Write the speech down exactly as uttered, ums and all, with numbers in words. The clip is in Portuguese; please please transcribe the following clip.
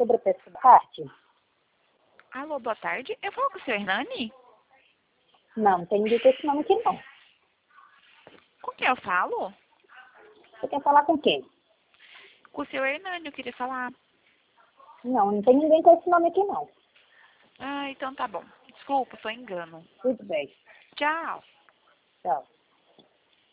sobre a pessoa da parte? Alô, boa tarde. Eu falo com o seu Hernani? Não, não tem ninguém com esse nome aqui não. Com quem eu falo? Você quer falar com quem? Com o seu Hernani, eu queria falar. Não, não tem ninguém com esse nome aqui não. Ah, então tá bom. Desculpa, foi engano. Tudo bem. Tchau. Tchau.